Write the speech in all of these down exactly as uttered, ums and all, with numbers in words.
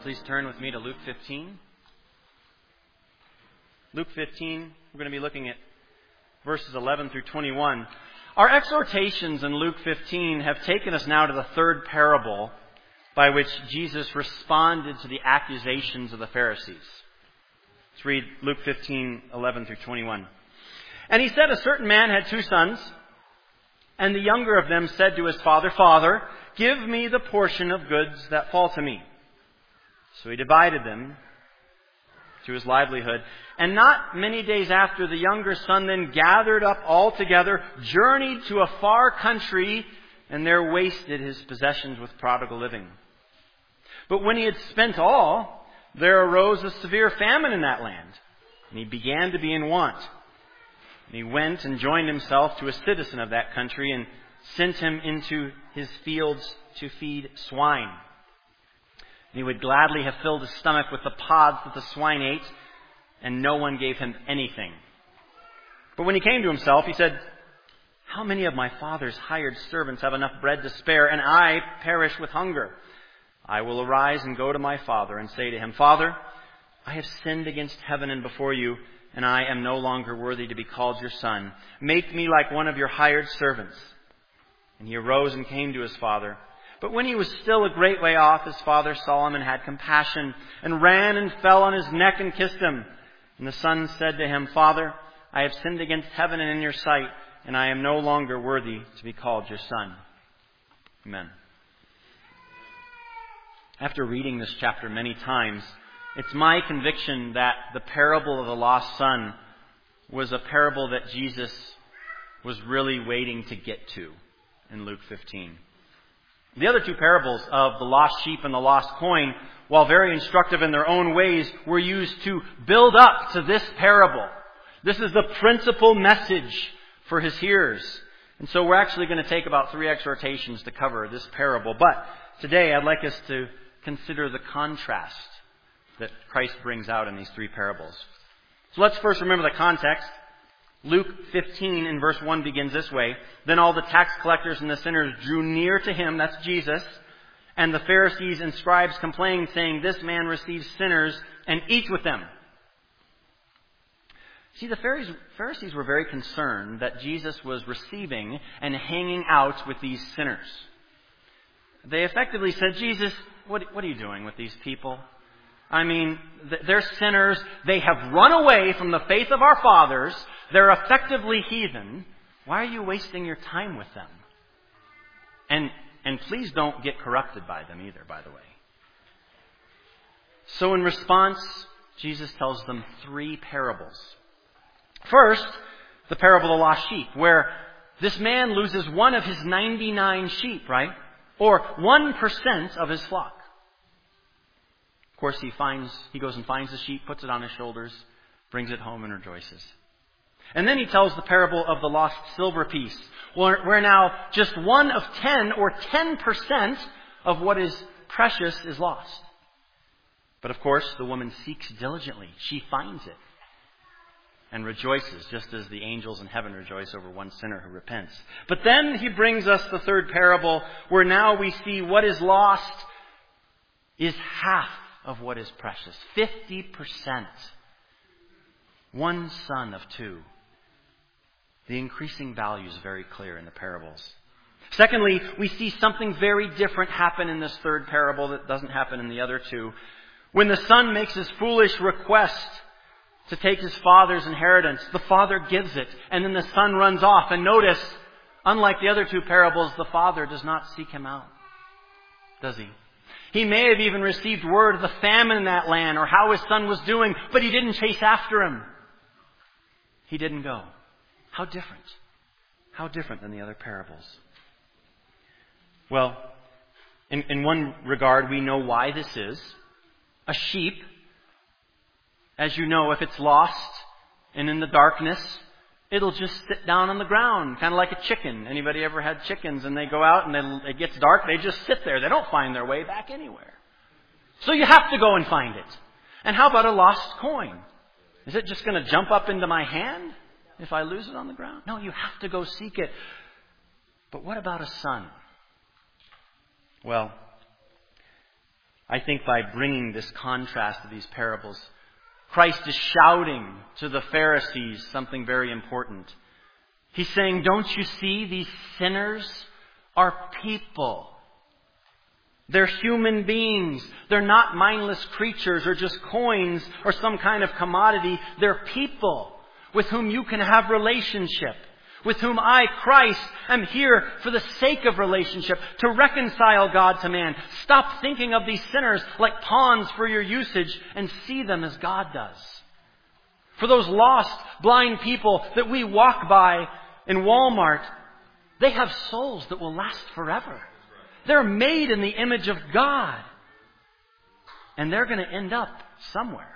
Please turn with me to Luke fifteen. Luke fifteen, we're going to be looking at verses eleven through twenty-one. Our exhortations in Luke fifteen have taken us now to the third parable by which Jesus responded to the accusations of the Pharisees. Let's read Luke fifteen, eleven through twenty-one. And he said, a certain man had two sons, and the younger of them said to his father, Father, give me the portion of goods that fall to me. So he divided them to his livelihood. And not many days after, the younger son then gathered up all together, journeyed to a far country, and there wasted his possessions with prodigal living. But when he had spent all, there arose a severe famine in that land, and he began to be in want. And he went and joined himself to a citizen of that country, and sent him into his fields to feed swine. And he would gladly have filled his stomach with the pods that the swine ate, and no one gave him anything. But when he came to himself, he said, how many of my father's hired servants have enough bread to spare, and I perish with hunger? I will arise and go to my father and say to him, Father, I have sinned against heaven and before you, and I am no longer worthy to be called your son. Make me like one of your hired servants. And he arose and came to his father. But when he was still a great way off, his father saw him and had compassion, and ran and fell on his neck and kissed him. And the son said to him, Father, I have sinned against heaven and in your sight, and I am no longer worthy to be called your son. Amen. After reading this chapter many times, it's my conviction that the parable of the lost son was a parable that Jesus was really waiting to get to in Luke fifteen. The other two parables of the lost sheep and the lost coin, while very instructive in their own ways, were used to build up to this parable. This is the principal message for his hearers. And so we're actually going to take about three exhortations to cover this parable. But today I'd like us to consider the contrast that Christ brings out in these three parables. So let's first remember the context. Luke fifteen in verse one begins this way. Then all the tax collectors and the sinners drew near to him, that's Jesus, and the Pharisees and scribes complained, saying, this man receives sinners and eats with them. See, the Pharisees were very concerned that Jesus was receiving and hanging out with these sinners. They effectively said, Jesus, what, what are you doing with these people? I mean, they're sinners. They have run away from the faith of our fathers. They're effectively heathen. Why are you wasting your time with them? And and please don't get corrupted by them either, by the way. So in response, Jesus tells them three parables. First, the parable of the lost sheep, where this man loses one of his ninety-nine sheep, right? Or one percent of his flock. Of course, he finds, he goes and finds the sheep, puts it on his shoulders, brings it home and rejoices. And then he tells the parable of the lost silver piece, where, where now just one of ten or ten percent of what is precious is lost. But of course, the woman seeks diligently. She finds it and rejoices, just as the angels in heaven rejoice over one sinner who repents. But then he brings us the third parable, where now we see what is lost is half of what is precious. fifty percent. One son of two. The increasing value is very clear in the parables. Secondly, we see something very different happen in this third parable that doesn't happen in the other two. When the son makes his foolish request to take his father's inheritance, the father gives it, and then the son runs off. And notice, unlike the other two parables, the father does not seek him out, does he? He may have even received word of the famine in that land or how his son was doing, but he didn't chase after him. He didn't go. How different. How different than the other parables. Well, in, in one regard, we know why this is. A sheep, as you know, if it's lost and in the darkness, it'll just sit down on the ground, kind of like a chicken. Anybody ever had chickens and they go out and they, it gets dark, they just sit there. They don't find their way back anywhere. So you have to go and find it. And how about a lost coin? Is it just going to jump up into my hand if I lose it on the ground? No, you have to go seek it. But what about a son? Well, I think by bringing this contrast to these parables, Christ is shouting to the Pharisees something very important. He's saying, don't you see these sinners are people? They're human beings. They're not mindless creatures or just coins or some kind of commodity. They're people with whom you can have relationship, with whom I, Christ, am here for the sake of relationship, to reconcile God to man. Stop thinking of these sinners like pawns for your usage and see them as God does. For those lost, blind people that we walk by in Walmart, they have souls that will last forever. They're made in the image of God. And they're going to end up somewhere.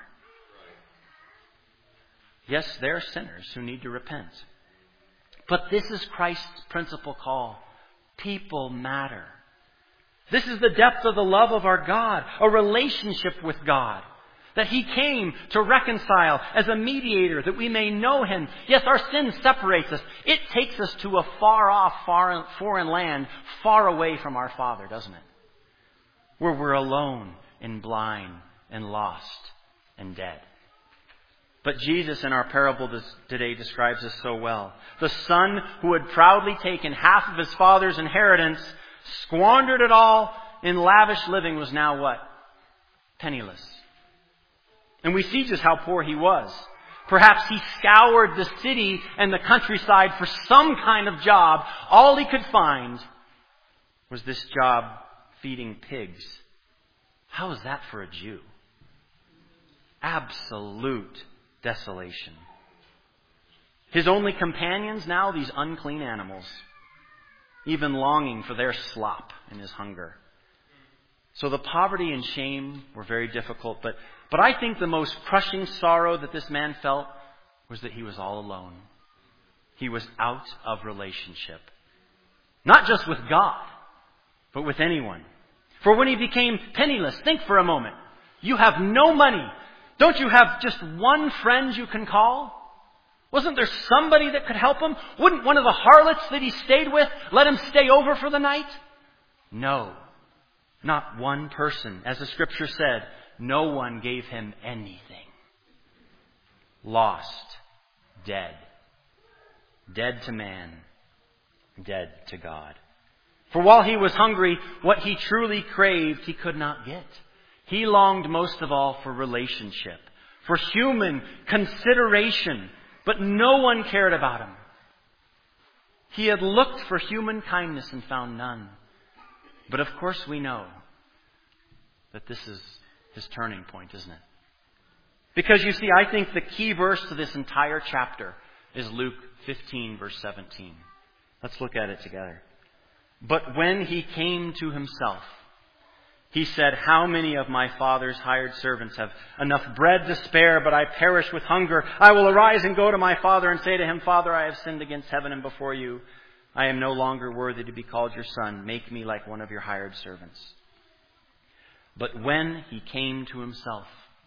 Yes, they're sinners who need to repent. But this is Christ's principal call. People matter. This is the depth of the love of our God, a relationship with God. That He came to reconcile as a mediator, that we may know Him. Yes, our sin separates us. It takes us to a far off, far, foreign land, far away from our Father, doesn't it? Where we're alone and blind and lost and dead. But Jesus in our parable today describes us so well. The son who had proudly taken half of his father's inheritance, squandered it all in lavish living, was now what? Penniless. And we see just how poor he was. Perhaps he scoured the city and the countryside for some kind of job. All he could find was this job feeding pigs. How is that for a Jew? Absolute desolation. His only companions now, these unclean animals, even longing for their slop in his hunger. So the poverty and shame were very difficult, but But I think the most crushing sorrow that this man felt was that he was all alone. He was out of relationship. Not just with God, but with anyone. For when he became penniless, think for a moment. You have no money. Don't you have just one friend you can call? Wasn't there somebody that could help him? Wouldn't one of the harlots that he stayed with let him stay over for the night? No, not one person. As the scripture said, no one gave him anything. Lost, dead. Dead to man, dead to God. For while he was hungry, what he truly craved he could not get. He longed most of all for relationship, for human consideration, but no one cared about him. He had looked for human kindness and found none. But of course we know that this is his turning point, isn't it? Because you see, I think the key verse to this entire chapter is Luke fifteen, verse seventeen. Let's look at it together. But when he came to himself, he said, how many of my father's hired servants have enough bread to spare, but I perish with hunger? I will arise and go to my father and say to him, Father, I have sinned against heaven and before you. I am no longer worthy to be called your son. Make me like one of your hired servants. But when he came to himself,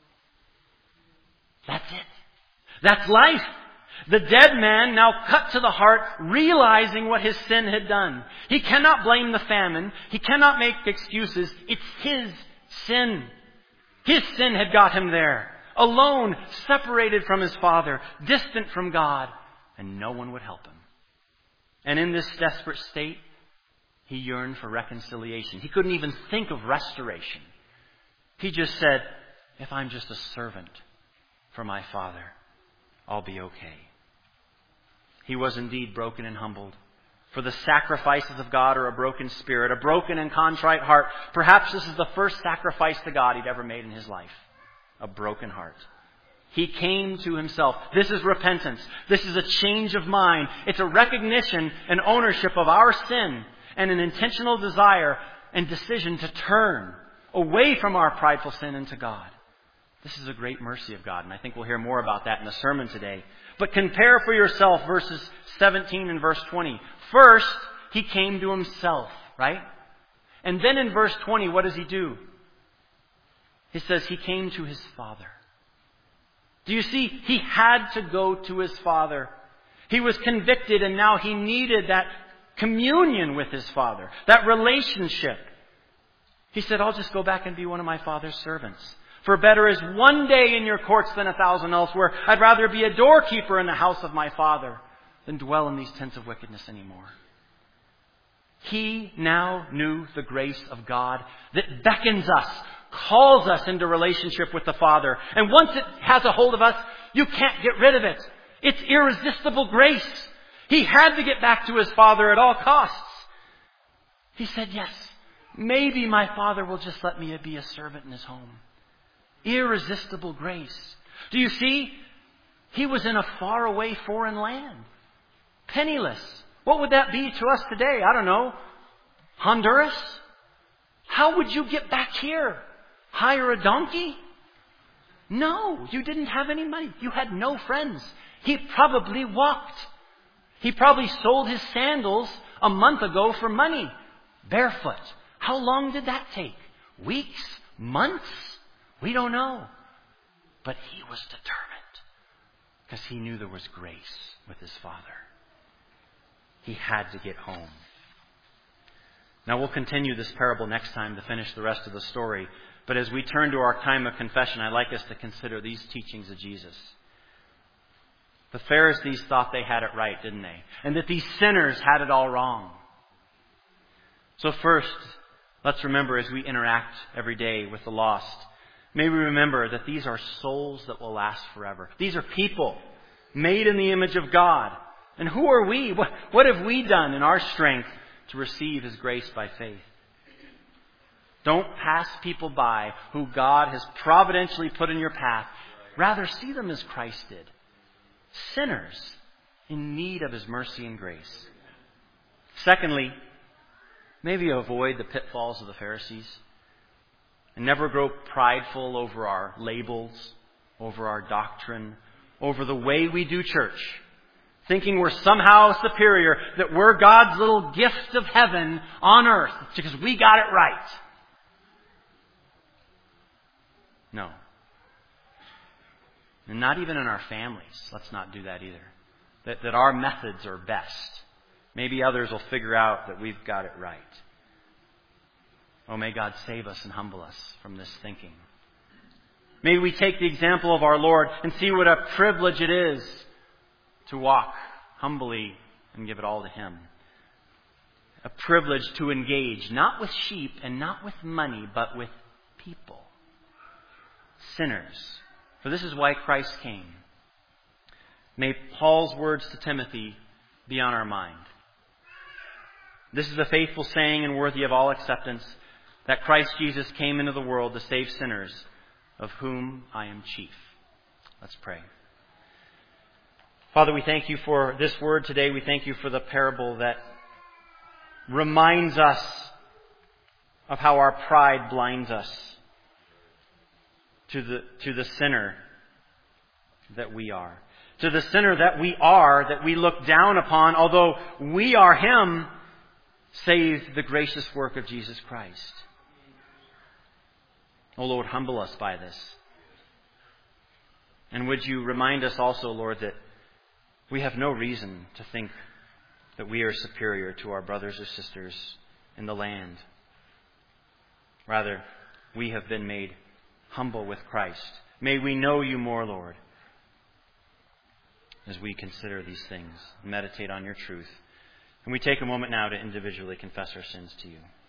that's it. That's life. The dead man now cut to the heart, realizing what his sin had done. He cannot blame the famine. He cannot make excuses. It's his sin. His sin had got him there. Alone, separated from his father, distant from God, and no one would help him. And in this desperate state, he yearned for reconciliation. He couldn't even think of restoration. He just said, if I'm just a servant for my Father, I'll be okay. He was indeed broken and humbled. For the sacrifices of God are a broken spirit, a broken and contrite heart. Perhaps this is the first sacrifice to God he'd ever made in his life. A broken heart. He came to himself. This is repentance. This is a change of mind. It's a recognition and ownership of our sin and an intentional desire and decision to turn away from our prideful sin into God. This is a great mercy of God, and I think we'll hear more about that in the sermon today. But compare for yourself verses seventeen and verse twenty. First, he came to himself, right? And then in verse twenty, what does he do? He says he came to his Father. Do you see? He had to go to his Father. He was convicted, and now he needed that communion with his Father, that relationship. He said, I'll just go back and be one of my Father's servants. For better is one day in your courts than a thousand elsewhere. I'd rather be a doorkeeper in the house of my Father than dwell in these tents of wickedness anymore. He now knew the grace of God that beckons us, calls us into relationship with the Father. And once it has a hold of us, you can't get rid of it. It's irresistible grace. He had to get back to his Father at all costs. He said, yes, maybe my Father will just let me be a servant in his home. Irresistible grace. Do you see? He was in a faraway foreign land. Penniless. What would that be to us today? I don't know. Honduras? How would you get back here? Hire a donkey? No, you didn't have any money. You had no friends. He probably walked. He probably sold his sandals a month ago for money. Barefoot. How long did that take? Weeks? Months? We don't know. But he was determined because he knew there was grace with his Father. He had to get home. Now we'll continue this parable next time to finish the rest of the story. But as we turn to our time of confession, I'd like us to consider these teachings of Jesus. The Pharisees thought they had it right, didn't they? And that these sinners had it all wrong. So first, let's remember as we interact every day with the lost, may we remember that these are souls that will last forever. These are people made in the image of God. And who are we? What, what have we done in our strength to receive His grace by faith? Don't pass people by who God has providentially put in your path. Rather, see them as Christ did. Sinners in need of His mercy and grace. Secondly, maybe avoid the pitfalls of the Pharisees. And never grow prideful over our labels, over our doctrine, over the way we do church. Thinking we're somehow superior, that we're God's little gift of heaven on earth because we got it right. No. And not even in our families. Let's not do that either. That, that our methods are best. Maybe others will figure out that we've got it right. Oh, may God save us and humble us from this thinking. May we take the example of our Lord and see what a privilege it is to walk humbly and give it all to Him. A privilege to engage, not with sheep and not with money, but with people. Sinners. For this is why Christ came. May Paul's words to Timothy be on our mind. This is a faithful saying and worthy of all acceptance, that Christ Jesus came into the world to save sinners, of whom I am chief. Let's pray. Father, we thank You for this word today. We thank You for the parable that reminds us of how our pride blinds us to the, to the sinner that we are. To the sinner that we are, that we look down upon, although we are Him, save the gracious work of Jesus Christ. Oh Lord, humble us by this. And would You remind us also, Lord, that we have no reason to think that we are superior to our brothers or sisters in the land. Rather, we have been made humble with Christ. May we know You more, Lord, as we consider these things, meditate on Your truth. And we take a moment now to individually confess our sins to You.